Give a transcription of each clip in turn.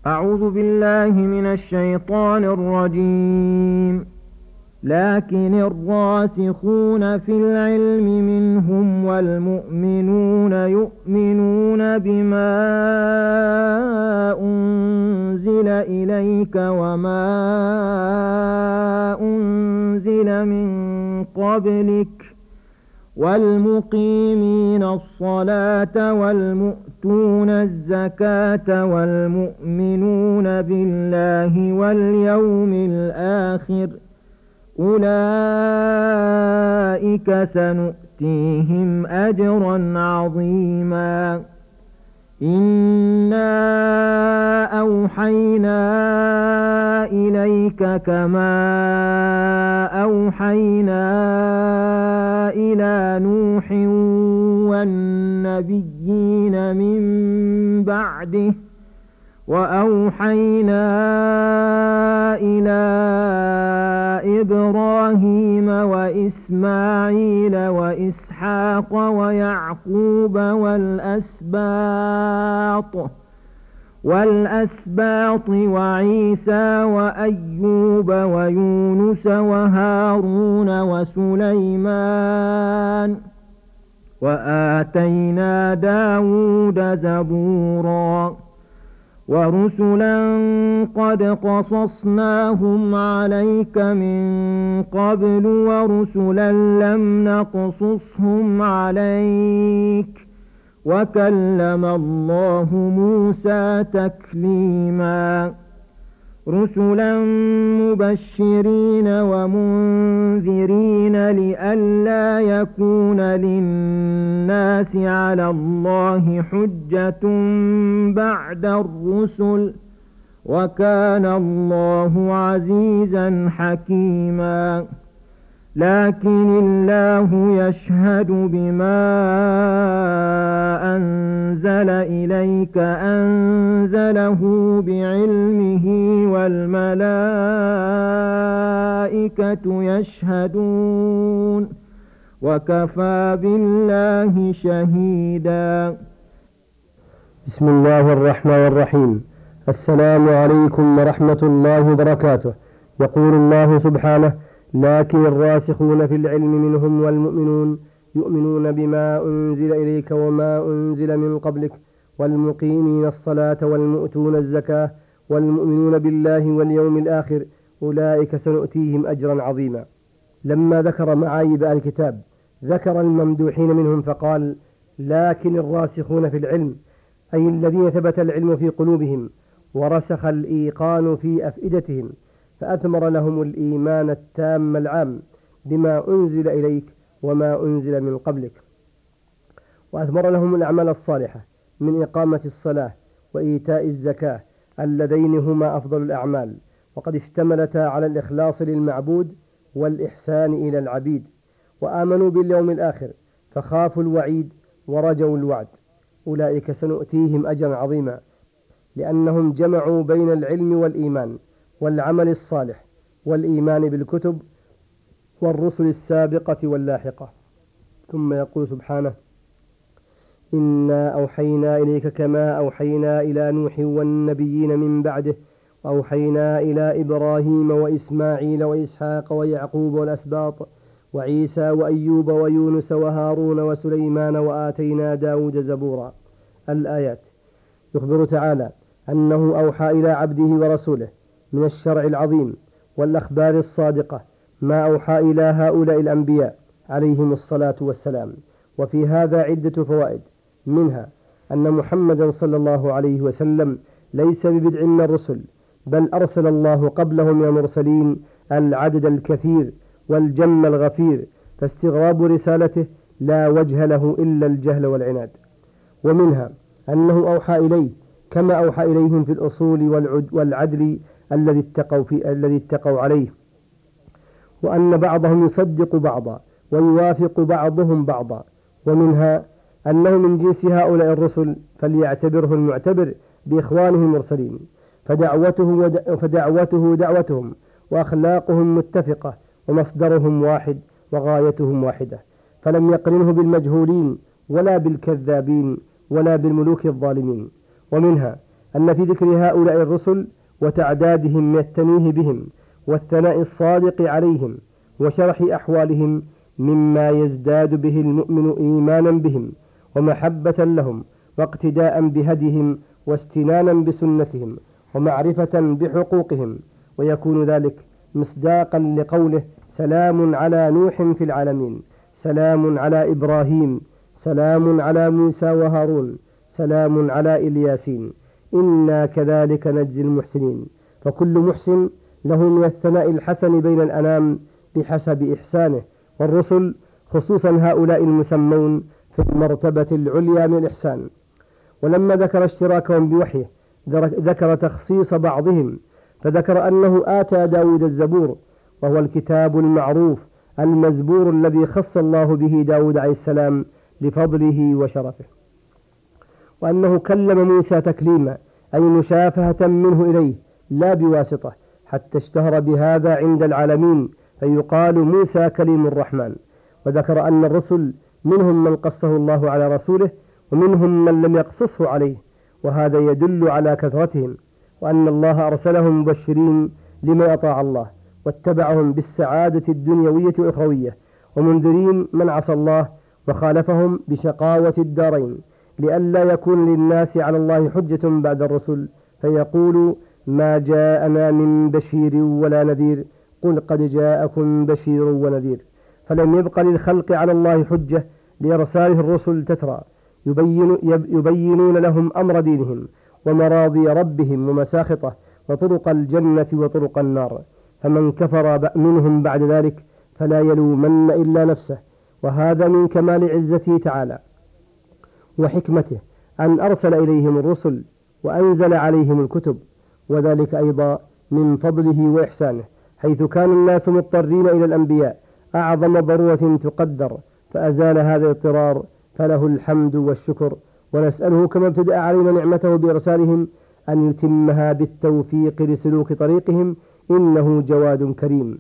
أعوذ بالله من الشيطان الرجيم. لكن الراسخون في العلم منهم والمؤمنون يؤمنون بما أنزل إليك وما أنزل من قبلك والمقيمين الصلاة والمؤتون الزكاة والمؤمنون بالله واليوم الآخر أولئك سنؤتيهم أجرا عظيما. إنا أوحينا إليك كما أوحينا إلى نوح والنبيين من بعده وأوحينا إلى إبراهيم وإسماعيل وإسحاق ويعقوب والأسباط وعيسى وأيوب ويونس وهارون وسليمان وآتينا داود زبورا ورسلا قد قصصناهم عليك من قبل ورسلا لم نقصصهم عليك وكلم الله موسى تكليما. رسلا مبشرين ومنذرين لئلا يكون للناس على الله حجة بعد الرسل وكان الله عزيزا حكيما. لكن الله يشهد بما أنزل إليك أنزله بعلمه والملائكة يشهدون وكفى بالله شهيدا. بسم الله الرحمن الرحيم. السلام عليكم ورحمة الله وبركاته. يقول الله سبحانه: لكن الراسخون في العلم منهم والمؤمنون يؤمنون بما أنزل إليك وما أنزل من قبلك والمقيمين الصلاة والمؤتون الزكاة والمؤمنون بالله واليوم الآخر أولئك سنؤتيهم أجرا عظيما. لما ذكر معايب الكتاب ذكر الممدوحين منهم فقال: لكن الراسخون في العلم، أي الذين ثبت العلم في قلوبهم ورسخ الإيقان في أفئدتهم، فأثمر لهم الإيمان التام العام بما أنزل إليك وما أنزل من قبلك، وأثمر لهم الأعمال الصالحة من إقامة الصلاة وإيتاء الزكاة اللذين هما أفضل الأعمال، وقد اشتملتا على الإخلاص للمعبود والإحسان إلى العبيد، وآمنوا باليوم الآخر فخافوا الوعيد ورجوا الوعد. أولئك سنؤتيهم أجرا عظيما، لأنهم جمعوا بين العلم والإيمان والعمل الصالح والإيمان بالكتب والرسل السابقة واللاحقة. ثم يقول سبحانه: إنا أوحينا إليك كما أوحينا إلى نوح والنبيين من بعده وأوحينا إلى إبراهيم وإسماعيل وإسحاق ويعقوب والأسباط وعيسى وأيوب ويونس وهارون وسليمان وآتينا داود زبورا. الآيات. يخبر تعالى أنه أوحى إلى عبده ورسوله من الشرع العظيم والأخبار الصادقة ما أوحى إلى هؤلاء الأنبياء عليهم الصلاة والسلام. وفي هذا عدة فوائد، منها أن محمدا صلى الله عليه وسلم ليس ببدع من الرسل، بل أرسل الله قبله من المرسلين العدد الكثير والجم الغفير، فاستغراب رسالته لا وجه له إلا الجهل والعناد. ومنها أنه أوحى إليه كما أوحى إليهم في الأصول والعدل الذي اتقوا عليه، وأن بعضهم يصدق بعضا ويوافق بعضهم بعضا. ومنها أنه من جنس هؤلاء الرسل فليعتبره المعتبر بإخوانه المرسلين، فدعوته دعوتهم وأخلاقهم متفقة ومصدرهم واحد وغايتهم واحدة، فلم يقرنه بالمجهولين ولا بالكذابين ولا بالملوك الظالمين. ومنها أن في ذكر هؤلاء الرسل وتعدادهم من التنويه بهم والثناء الصادق عليهم وشرح أحوالهم مما يزداد به المؤمن إيمانا بهم ومحبة لهم واقتداء بهديهم واستنانا بسنتهم ومعرفة بحقوقهم، ويكون ذلك مصداقا لقوله: سلام على نوح في العالمين، سلام على إبراهيم، سلام على موسى وهارون، سلام على إلياسين، إنا كذلك نجزي المحسنين. فكل محسن له من الثناء الحسن بين الأنام بحسب إحسانه، والرسل خصوصا هؤلاء المسمون في المرتبة العليا من الإحسان. ولما ذكر اشتراكهم بوحيه ذكر تخصيص بعضهم، فذكر أنه آتى داود الزبور، وهو الكتاب المعروف المزبور الذي خص الله به داود عليه السلام لفضله وشرفه، وأنه كلم موسى تكليما أي مشافهة منه إليه لا بواسطة، حتى اشتهر بهذا عند العالمين فيقال موسى كليم الرحمن. وذكر أن الرسل منهم من قصه الله على رسوله ومنهم من لم يقصصه عليه، وهذا يدل على كثرتهم، وأن الله أرسلهم مبشرين لمن أطاع الله واتبعهم بالسعادة الدنيوية والأخروية، ومنذرين من عصى الله وخالفهم بشقاوة الدارين، لئلا يكون للناس على الله حجة بعد الرسل فيقولوا: ما جاءنا من بشير ولا نذير، قل قد جاءكم بشير ونذير. فلم يبق للخلق على الله حجة لإرساله الرسل تترى يبينون لهم أمر دينهم ومراضي ربهم ومساخطه وطرق الجنة وطرق النار، فمن كفر منهم بعد ذلك فلا يلومن إلا نفسه. وهذا من كمال عزته تعالى وحكمته أن أرسل إليهم الرسل وأنزل عليهم الكتب، وذلك أيضا من فضله وإحسانه، حيث كان الناس مضطرين إلى الأنبياء أعظم ضرورة تقدر، فأزال هذا الاضطرار، فله الحمد والشكر. ونسأله كما ابتدأ علينا نعمته بإرسالهم أن يتمها بالتوفيق لسلوك طريقهم، إنه جواد كريم.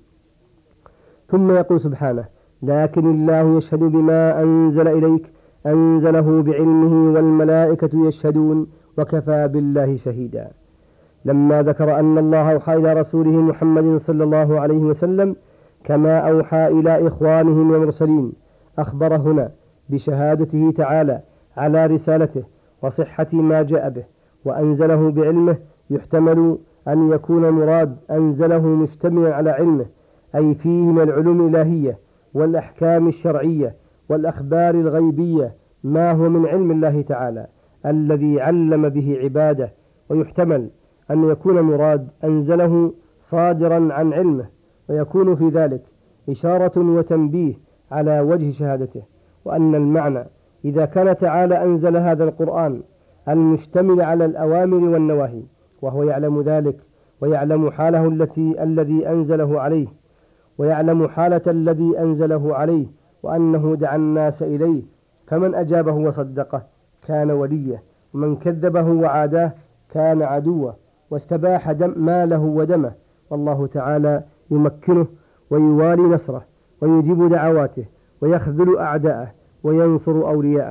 ثم يقول سبحانه: لكن الله يشهد بما أنزل إليك أنزله بعلمه والملائكة يشهدون وكفى بالله شهيدا. لما ذكر أن الله أوحى إلى رسوله محمد صلى الله عليه وسلم كما أوحى إلى إخوانه من المرسلين، أخبر هنا بشهادته تعالى على رسالته وصحة ما جاء به، وأنزله بعلمه يحتمل أن يكون مراد أنزله مشتملا على علمه، أي فيه من العلوم الإلهية والأحكام الشرعية والأخبار الغيبية ما هو من علم الله تعالى الذي علم به عباده، ويحتمل أن يكون مراد أنزله صادرا عن علمه، ويكون في ذلك إشارة وتنبيه على وجه شهادته، وأن المعنى إذا كان تعالى أنزل هذا القرآن المشتمل على الأوامر والنواهي وهو يعلم ذلك ويعلم حاله الذي أنزله عليه، ويعلم حالة الذي أنزله عليه، وأنه دعا الناس إليه، فمن أجابه وصدقه كان وليه، ومن كذبه وعاداه كان عدوه، واستباح ماله ودمه، والله تعالى يمكنه ويوالي نصره ويجيب دعواته ويخذل أعداءه وينصر أولياءه.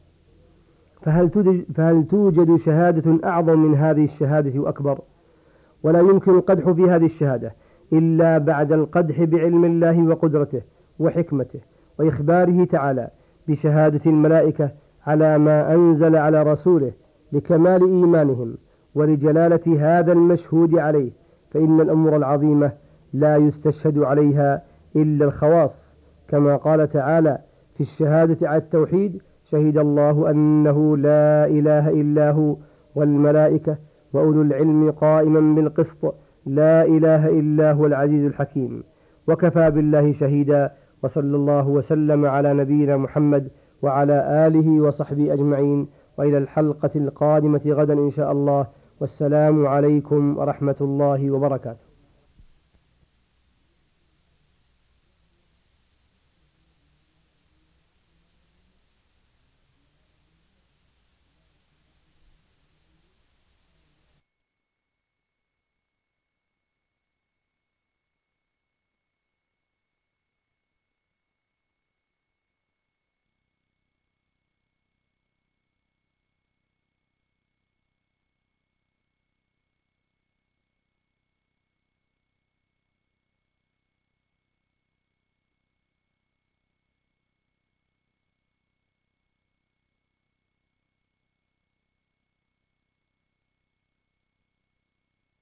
فهل توجد شهادة أعظم من هذه الشهادة وأكبر؟ ولا يمكن القدح في هذه الشهادة إلا بعد القدح بعلم الله وقدرته وحكمته وإخباره تعالى بشهادة الملائكة على ما أنزل على رسوله لكمال إيمانهم ولجلالة هذا المشهود عليه، فإن الأمور العظيمة لا يستشهد عليها إلا الخواص، كما قال تعالى في الشهادة على التوحيد: شهد الله أنه لا إله إلا هو والملائكة وأولو العلم قائما بالقسط لا إله إلا هو العزيز الحكيم، وكفى بالله شهيدا. وصلى الله وسلم على نبينا محمد وعلى آله وصحبه أجمعين، وإلى الحلقة القادمة غدا إن شاء الله، والسلام عليكم ورحمة الله وبركاته.